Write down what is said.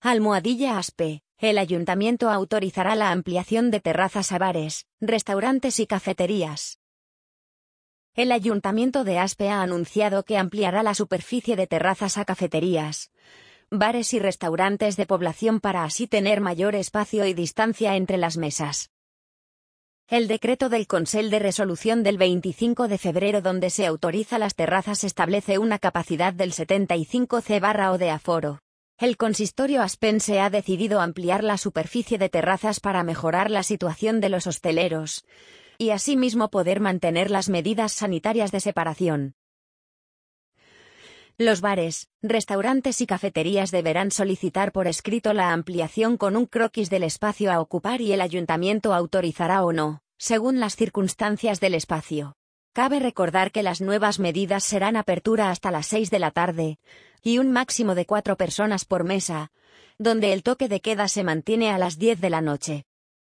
Almohadilla Aspe. El ayuntamiento autorizará la ampliación de terrazas a bares, restaurantes y cafeterías. El ayuntamiento de Aspe ha anunciado que ampliará la superficie de terrazas a cafeterías, bares y restaurantes de población para así tener mayor espacio y distancia entre las mesas. El decreto del Consell de Resolución del 25 de febrero donde se autoriza las terrazas establece una capacidad del 75% de aforo. El consistorio aspense ha decidido ampliar la superficie de terrazas para mejorar la situación de los hosteleros y asimismo poder mantener las medidas sanitarias de separación. Los bares, restaurantes y cafeterías deberán solicitar por escrito la ampliación con un croquis del espacio a ocupar y el ayuntamiento autorizará o no, según las circunstancias del espacio. Cabe recordar que las nuevas medidas serán apertura hasta las 6 de la tarde y un máximo de 4 personas por mesa, donde el toque de queda se mantiene a las 10 de la noche.